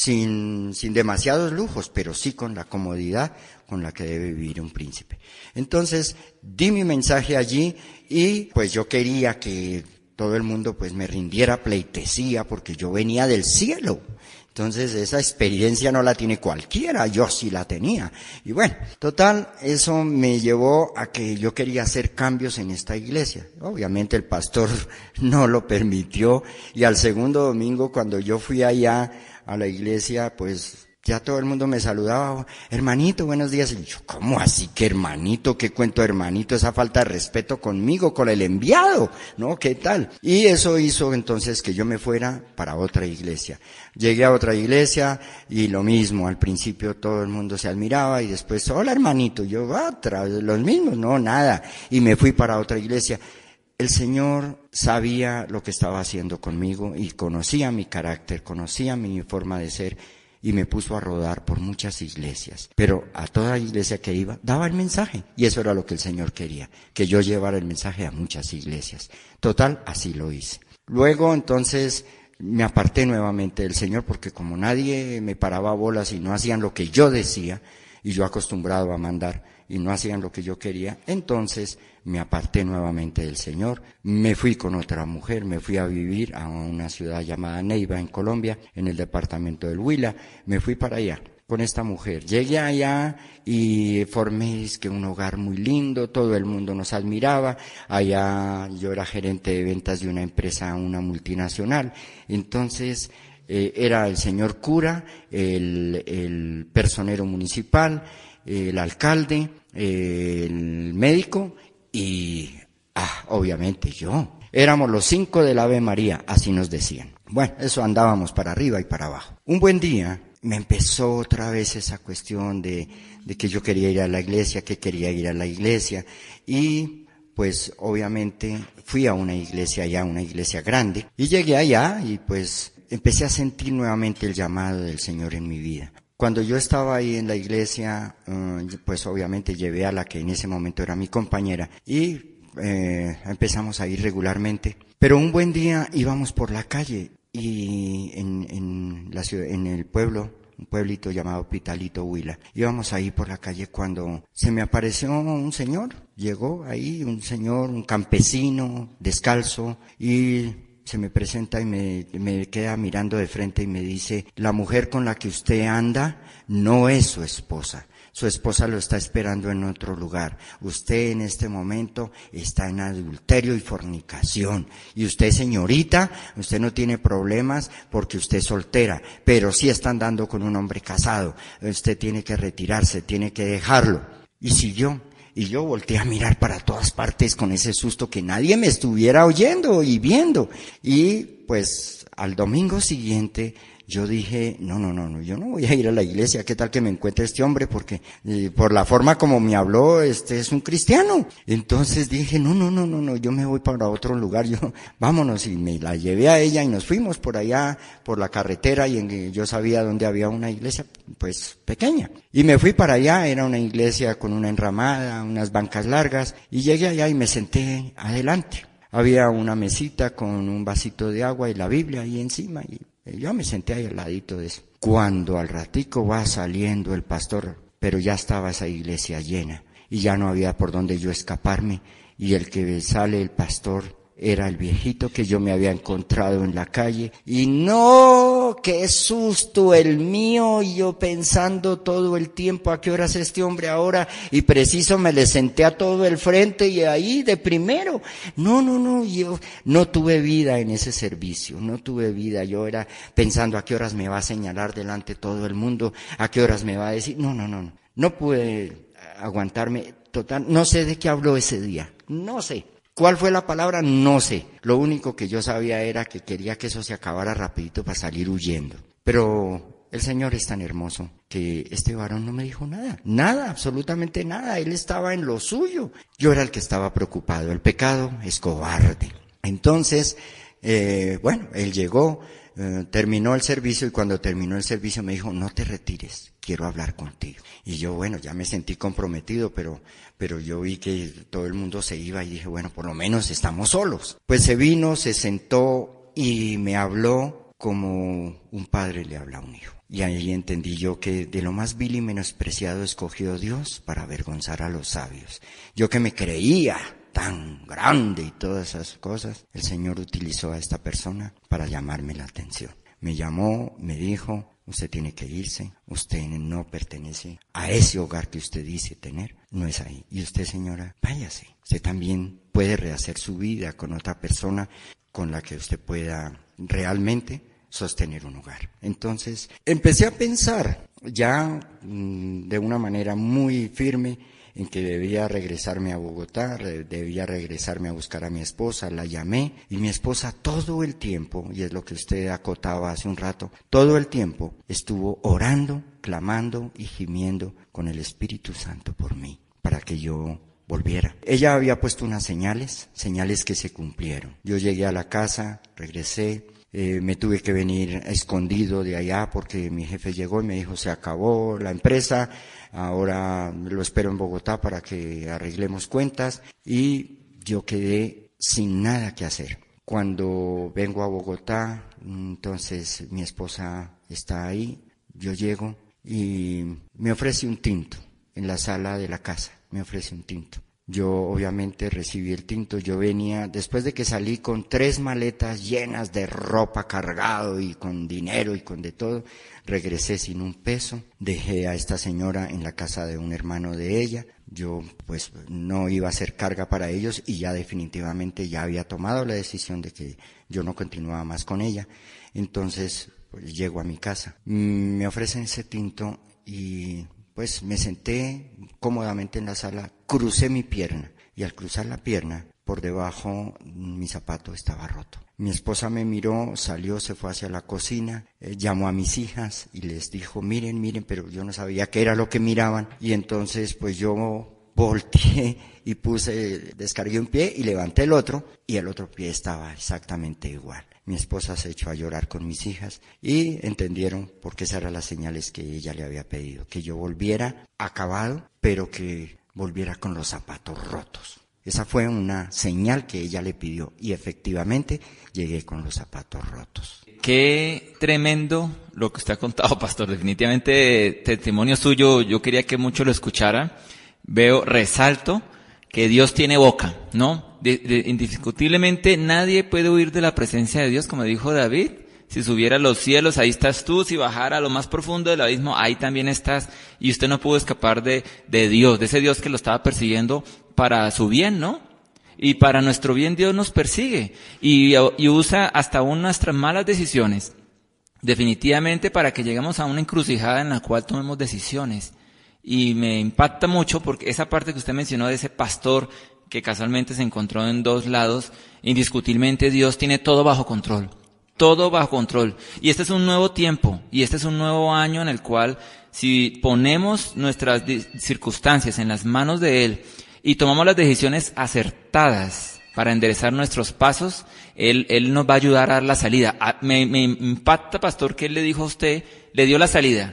sin demasiados lujos, pero sí con la comodidad con la que debe vivir un príncipe. Entonces, di mi mensaje allí, y pues yo quería que todo el mundo pues me rindiera pleitesía, porque yo venía del cielo. Entonces esa experiencia no la tiene cualquiera, yo sí la tenía. Y bueno, total, eso me llevó a que yo quería hacer cambios en esta iglesia. Obviamente el pastor no lo permitió, y al segundo domingo cuando yo fui allá a la iglesia, pues ya todo el mundo me saludaba, hermanito, buenos días. Y yo, ¿cómo así que hermanito? ¿Qué cuento hermanito? Esa falta de respeto conmigo, con el enviado, ¿no? ¿Qué tal? Y eso hizo entonces que yo me fuera para otra iglesia. Llegué a otra iglesia y lo mismo, al principio todo el mundo se admiraba, y después, hola hermanito, yo, los mismos, no, nada. Y me fui para otra iglesia. El Señor sabía lo que estaba haciendo conmigo y conocía mi carácter, conocía mi forma de ser, y me puso a rodar por muchas iglesias. Pero a toda iglesia que iba, daba el mensaje, y eso era lo que el Señor quería, que yo llevara el mensaje a muchas iglesias. Total, así lo hice. Luego, entonces, me aparté nuevamente del Señor, porque como nadie me paraba bolas y no hacían lo que yo decía, y yo acostumbrado a mandar, y no hacían lo que yo quería, entonces me aparté nuevamente del Señor. Me fui con otra mujer, me fui a vivir a una ciudad llamada Neiva en Colombia, en el departamento del Huila. Me fui para allá con esta mujer. Llegué allá y formé un hogar muy lindo, todo el mundo nos admiraba. Allá yo era gerente de ventas de una empresa, una multinacional. Entonces Era el señor cura, el personero municipal, el alcalde, el médico y, obviamente yo. Éramos los 5 del Ave María, así nos decían. Bueno, eso andábamos para arriba y para abajo. Un buen día me empezó otra vez esa cuestión de que yo quería ir a la iglesia, que quería ir a la iglesia y pues obviamente fui a una iglesia allá, una iglesia grande y llegué allá y pues empecé a sentir nuevamente el llamado del Señor en mi vida. Cuando yo estaba ahí en la iglesia, pues obviamente llevé a la que en ese momento era mi compañera y empezamos a ir regularmente. Pero un buen día íbamos por la calle y en la ciudad, en el pueblo, un pueblito llamado Pitalito, Huila. Íbamos ahí por la calle cuando se me apareció un señor. Llegó ahí un señor, un campesino, descalzo, y se me presenta y me queda mirando de frente y me dice: la mujer con la que usted anda no es su esposa. Su esposa lo está esperando en otro lugar. Usted en este momento está en adulterio y fornicación. Y usted, señorita, usted no tiene problemas porque usted es soltera, pero sí está andando con un hombre casado. Usted tiene que retirarse, tiene que dejarlo. Y siguió. Y yo volteé a mirar para todas partes con ese susto que nadie me estuviera oyendo y viendo. Y pues al domingo siguiente yo dije, no, yo no voy a ir a la iglesia, ¿qué tal que me encuentre este hombre? Porque por la forma como me habló, es un cristiano. Entonces dije, no, yo me voy para otro lugar, vámonos, y me la llevé a ella y nos fuimos por allá, por la carretera, y yo sabía dónde había una iglesia, pues, pequeña. Y me fui para allá, era una iglesia con una enramada, unas bancas largas, y llegué allá y me senté adelante. Había una mesita con un vasito de agua y la Biblia ahí encima, y yo me senté ahí al ladito de eso. Cuando al ratico va saliendo el pastor, pero ya estaba esa iglesia llena y ya no había por dónde yo escaparme, y el que sale el pastor era el viejito que yo me había encontrado en la calle. Y no, qué susto el mío, y yo pensando todo el tiempo a qué horas este hombre ahora, y preciso me le senté a todo el frente y ahí de primero. No, yo no tuve vida en ese servicio, no tuve vida. Yo era pensando a qué horas me va a señalar delante todo el mundo, a qué horas me va a decir. No pude aguantarme, total, no sé de qué habló ese día, no sé. ¿Cuál fue la palabra? No sé. Lo único que yo sabía era que quería que eso se acabara rapidito para salir huyendo. Pero el Señor es tan hermoso que este varón no me dijo nada, absolutamente nada. Él estaba en lo suyo. Yo era el que estaba preocupado. El pecado es cobarde. Entonces, él llegó, terminó el servicio, y cuando terminó el servicio me dijo: no te retires, quiero hablar contigo. Y yo, ya me sentí comprometido, pero yo vi que todo el mundo se iba y dije, por lo menos estamos solos. Pues se vino, se sentó y me habló como un padre le habla a un hijo. Y ahí entendí yo que de lo más vil y menospreciado escogió Dios para avergonzar a los sabios. Yo que me creía tan grande y todas esas cosas, el Señor utilizó a esta persona para llamarme la atención. Me llamó, me dijo: usted tiene que irse, usted no pertenece a ese hogar que usted dice tener, no es ahí. Y usted, señora, váyase. Usted también puede rehacer su vida con otra persona con la que usted pueda realmente sostener un hogar. Entonces, empecé a pensar ya de una manera muy firme en que debía regresarme a Bogotá, debía regresarme a buscar a mi esposa. La llamé y mi esposa todo el tiempo, y es lo que usted acotaba hace un rato, todo el tiempo estuvo orando, clamando y gimiendo con el Espíritu Santo por mí, para que yo volviera. Ella había puesto unas señales que se cumplieron. Yo llegué a la casa, regresé, me tuve que venir escondido de allá porque mi jefe llegó y me dijo: se acabó la empresa, ahora lo espero en Bogotá para que arreglemos cuentas. Y yo quedé sin nada que hacer. Cuando vengo a Bogotá, entonces mi esposa está ahí, yo llego y me ofrece un tinto en la sala de la casa, me ofrece un tinto. Yo obviamente recibí el tinto. Yo venía, después de que salí con 3 maletas llenas de ropa, cargado y con dinero y con de todo, regresé sin un peso. Dejé a esta señora en la casa de un hermano de ella. Yo pues no iba a ser carga para ellos y ya definitivamente ya había tomado la decisión de que yo no continuaba más con ella. Entonces pues llego a mi casa. Me ofrecen ese tinto y pues me senté cómodamente en la sala, crucé mi pierna y al cruzar la pierna, por debajo mi zapato estaba roto. Mi esposa me miró, salió, se fue hacia la cocina, llamó a mis hijas y les dijo, miren, pero yo no sabía qué era lo que miraban. Y entonces pues yo volteé y descargué un pie y levanté el otro y el otro pie estaba exactamente igual. Mi esposa se echó a llorar con mis hijas y entendieron porque esas eran las señales que ella le había pedido, que yo volviera acabado, pero que volviera con los zapatos rotos. Esa fue una señal que ella le pidió y efectivamente llegué con los zapatos rotos. Qué tremendo lo que usted ha contado, pastor. Definitivamente testimonio suyo, yo quería que muchos lo escucharan. Resalto que Dios tiene boca, ¿no? Indiscutiblemente nadie puede huir de la presencia de Dios, como dijo David. Si subiera a los cielos, ahí estás tú. Si bajara a lo más profundo del abismo, ahí también estás. Y usted no pudo escapar de Dios, de ese Dios que lo estaba persiguiendo para su bien, ¿no? Y para nuestro bien Dios nos persigue. Y usa hasta aún nuestras malas decisiones, definitivamente, para que lleguemos a una encrucijada en la cual tomemos decisiones. Y me impacta mucho porque esa parte que usted mencionó de ese pastor que casualmente se encontró en dos lados, indiscutiblemente Dios tiene todo bajo control. Todo bajo control. Y este es un nuevo tiempo, y este es un nuevo año en el cual, si ponemos nuestras circunstancias en las manos de Él, y tomamos las decisiones acertadas para enderezar nuestros pasos, Él nos va a ayudar a dar la salida. Me impacta, pastor, que Él le dijo a usted, le dio la salida,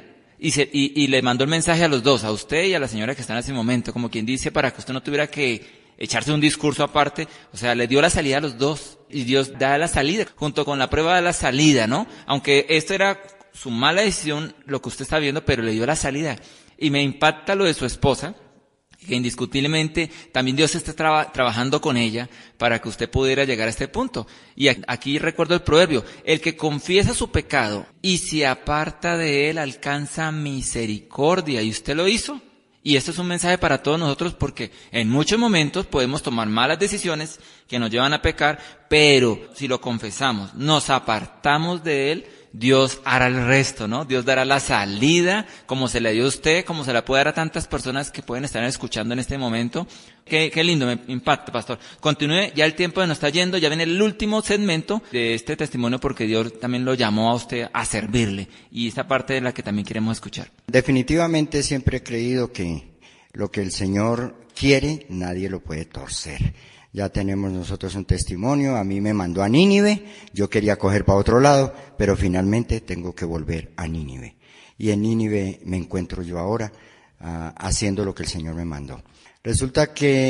y le mandó el mensaje a los dos, a usted y a la señora que está en ese momento, como quien dice, para que usted no tuviera que echarse un discurso aparte. O sea, le dio la salida a los dos, y Dios da la salida, junto con la prueba de la salida, ¿no? Aunque esto era su mala decisión, lo que usted está viendo, pero le dio la salida. Y me impacta lo de su esposa, que indiscutiblemente también Dios está trabajando con ella para que usted pudiera llegar a este punto. Y aquí recuerdo el proverbio, el que confiesa su pecado y se aparta de él alcanza misericordia, y usted lo hizo. Y esto es un mensaje para todos nosotros porque en muchos momentos podemos tomar malas decisiones que nos llevan a pecar, pero si lo confesamos, nos apartamos de él, Dios hará el resto, ¿no? Dios dará la salida, como se le dio a usted, como se la puede dar a tantas personas que pueden estar escuchando en este momento. Qué lindo, me impacta, pastor. Continúe, ya el tiempo nos está yendo, ya viene el último segmento de este testimonio porque Dios también lo llamó a usted a servirle. Y esta parte es la que también queremos escuchar. Definitivamente siempre he creído que lo que el Señor quiere, nadie lo puede torcer. Ya tenemos nosotros un testimonio, a mí me mandó a Nínive, yo quería coger para otro lado, pero finalmente tengo que volver a Nínive. Y en Nínive me encuentro yo ahora haciendo lo que el Señor me mandó. Resulta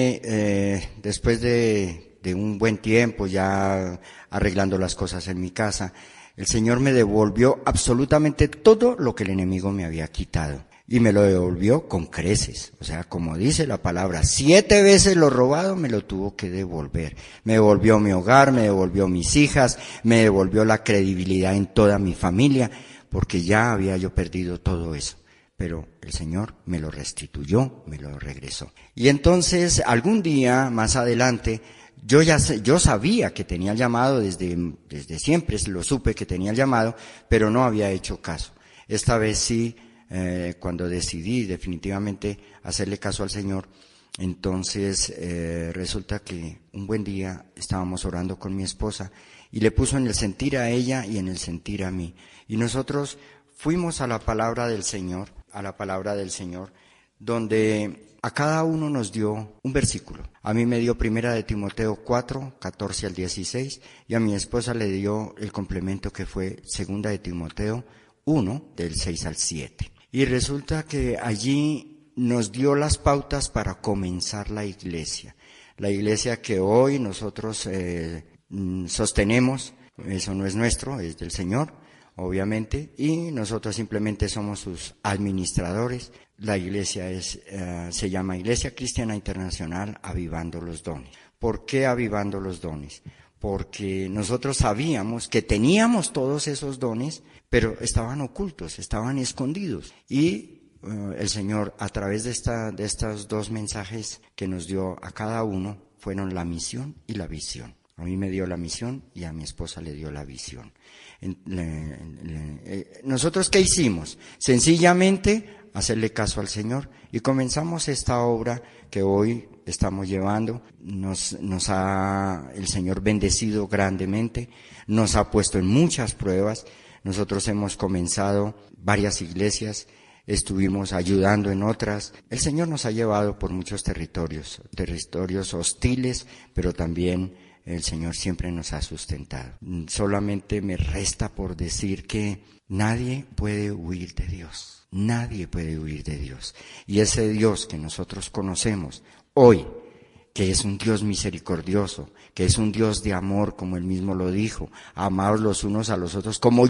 que después de un buen tiempo ya arreglando las cosas en mi casa, el Señor me devolvió absolutamente todo lo que el enemigo me había quitado. Y me lo devolvió con creces, o sea, como dice la palabra, 7 veces lo robado me lo tuvo que devolver. Me devolvió mi hogar, me devolvió mis hijas, me devolvió la credibilidad en toda mi familia, porque ya había yo perdido todo eso. Pero el Señor me lo restituyó, me lo regresó. Y entonces, algún día más adelante, yo sabía que tenía el llamado, desde siempre lo supe que tenía el llamado, pero no había hecho caso. Esta vez sí. Cuando decidí definitivamente hacerle caso al Señor, entonces resulta que un buen día estábamos orando con mi esposa y le puso en el sentir a ella y en el sentir a mí. Y nosotros fuimos a la palabra del Señor, donde a cada uno nos dio un versículo. A mí me dio 1 de Timoteo 4, 14 al 16, y a mi esposa le dio el complemento que fue 2 de Timoteo 1, del 6 al 7. Y resulta que allí nos dio las pautas para comenzar la iglesia que hoy nosotros sostenemos. Eso no es nuestro, es del Señor, obviamente, y nosotros simplemente somos sus administradores. La iglesia se llama Iglesia Cristiana Internacional Avivando los Dones. ¿Por qué Avivando los Dones? Porque nosotros sabíamos que teníamos todos esos dones, pero estaban ocultos, estaban escondidos. Y el Señor, a través de estos dos mensajes que nos dio a cada uno, fueron la misión y la visión. A mí me dio la misión y a mi esposa le dio la visión. ¿Nosotros qué hicimos? Sencillamente hacerle caso al Señor y comenzamos esta obra que hoy estamos llevando. El Señor bendecido grandemente, nos ha puesto en muchas pruebas. Nosotros hemos comenzado varias iglesias, estuvimos ayudando en otras. El Señor nos ha llevado por muchos territorios hostiles, pero también el Señor siempre nos ha sustentado. Solamente me resta por decir que nadie puede huir de Dios. Nadie puede huir de Dios. Y ese Dios que nosotros conocemos hoy, que es un Dios misericordioso, que es un Dios de amor, como Él mismo lo dijo, amaos los unos a los otros como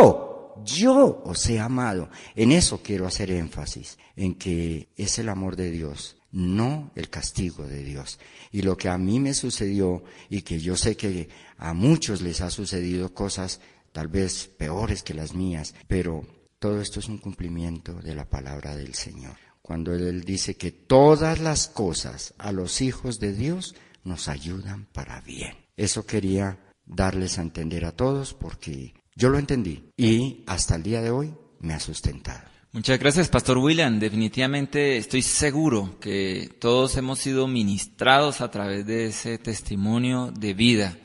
yo os he amado. En eso quiero hacer énfasis, en que es el amor de Dios, no el castigo de Dios. Y lo que a mí me sucedió, y que yo sé que a muchos les ha sucedido cosas tal vez peores que las mías, pero todo esto es un cumplimiento de la palabra del Señor. Cuando Él dice que todas las cosas a los hijos de Dios nos ayudan para bien. Eso quería darles a entender a todos porque yo lo entendí y hasta el día de hoy me ha sustentado. Muchas gracias, Pastor William. Definitivamente estoy seguro que todos hemos sido ministrados a través de ese testimonio de vida.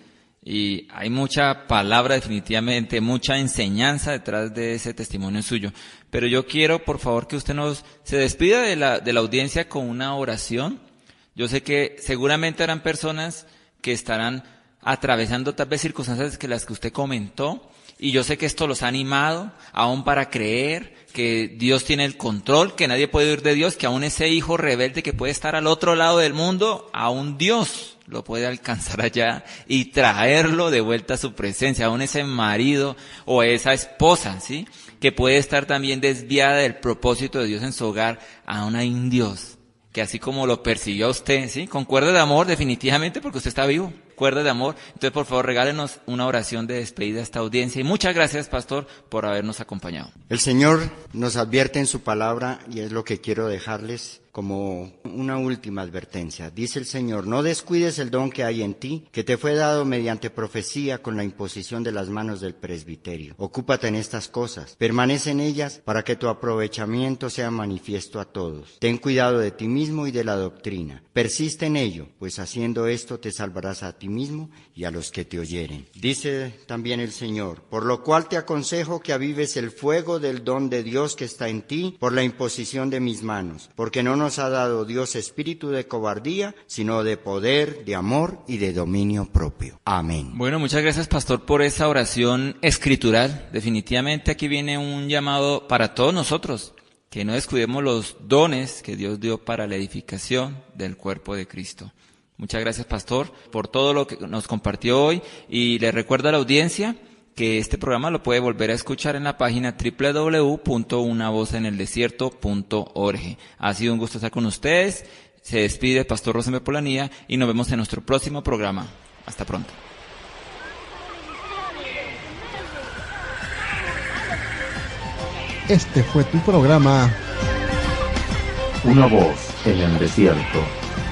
Y hay mucha palabra, definitivamente, mucha enseñanza detrás de ese testimonio suyo. Pero yo quiero, por favor, que usted se despida de la audiencia con una oración. Yo sé que seguramente habrán personas que estarán atravesando tal vez circunstancias que las que usted comentó. Y yo sé que esto los ha animado aún para creer que Dios tiene el control, que nadie puede huir de Dios, que aún ese hijo rebelde que puede estar al otro lado del mundo, aún Dios lo puede alcanzar allá y traerlo de vuelta a su presencia, aún ese marido o esa esposa, ¿sí? Que puede estar también desviada del propósito de Dios en su hogar, aún hay un Dios que así como lo persiguió a usted, ¿sí? Con cuerda de amor, definitivamente, porque usted está vivo. Cuerda de amor. Entonces, por favor, regálenos una oración de despedida a esta audiencia. Y muchas gracias, Pastor, por habernos acompañado. El Señor nos advierte en su palabra, y es lo que quiero dejarles como una última advertencia. Dice el Señor: no descuides el don que hay en ti, que te fue dado mediante profecía con la imposición de las manos del presbiterio. Ocúpate en estas cosas, permanece en ellas para que tu aprovechamiento sea manifiesto a todos. Ten cuidado de ti mismo y de la doctrina. Persiste en ello, pues haciendo esto te salvarás a ti mismo y a los que te oyeren. Dice también el Señor: por lo cual te aconsejo que avives el fuego del don de Dios que está en ti por la imposición de mis manos, porque no nos ha dado Dios espíritu de cobardía, sino de poder, de amor y de dominio propio. Amén. Bueno, muchas gracias, Pastor, por esa oración escritural. Definitivamente aquí viene un llamado para todos nosotros, que no descuidemos los dones que Dios dio para la edificación del cuerpo de Cristo. Muchas gracias, Pastor, por todo lo que nos compartió hoy, y le recuerdo a la audiencia que este programa lo puede volver a escuchar en la página www.unavozeneldesierto.org. Ha sido un gusto estar con ustedes. Se despide el Pastor Rosenberg Polanía y nos vemos en nuestro próximo programa. Hasta pronto. Este fue tu programa Una voz en el desierto.